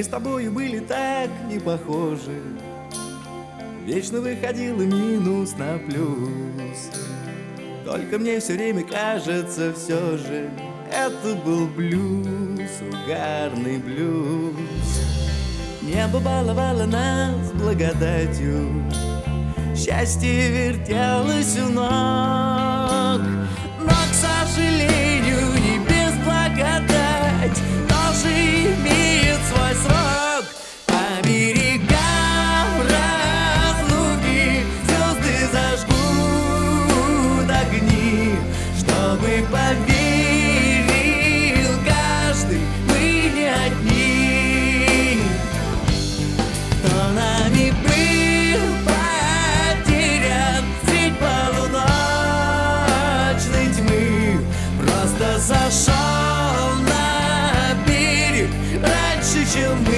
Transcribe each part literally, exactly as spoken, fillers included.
с тобою были так не похожи. Вечно выходил и минус на плюс. Только мне все время кажется, все же это был блюз, угарный блюз. Небо баловало нас благодатью, счастье вертелось у ног. Но, к сожалению, небес благодать тоже имеет свой срок. По берегам разлуки звезды зажгут огни, чтобы поверил каждый, мы не одни. Кто нами был потерян средь полуночной тьмы, просто зашел на берег раньше, чем мы.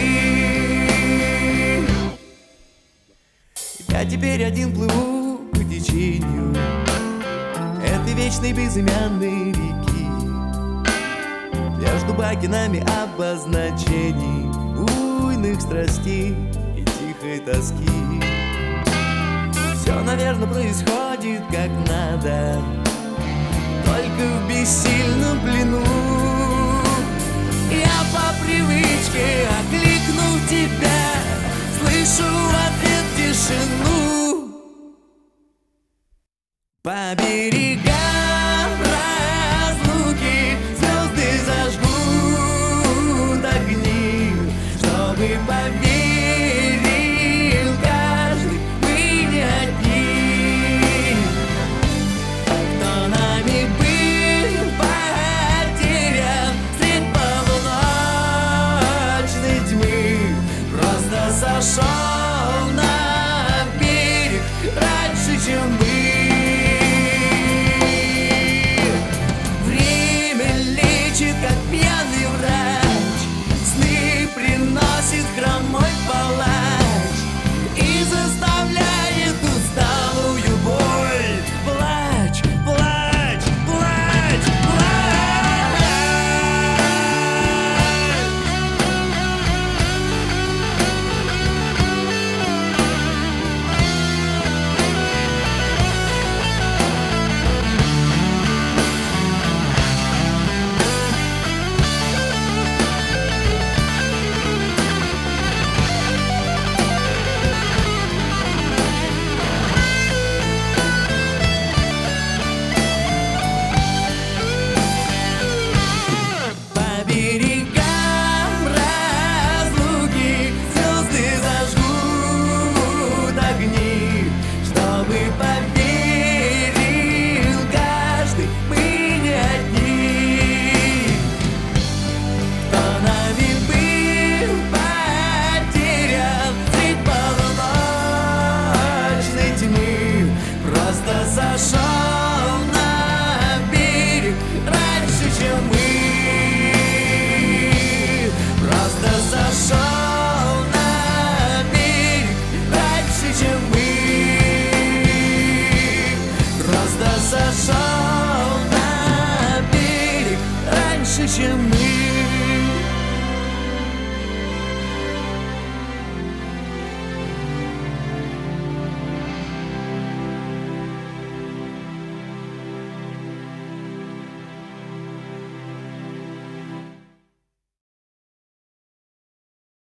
Я теперь один плыву по течению этой вечной безымянной реки. Я жду бакинами обозначений буйных страстей и тихой тоски. Все, наверное, происходит как надо, только в бессильном плену. Я по привычке, окликнув тебя, слышу в ответ тишину. Побег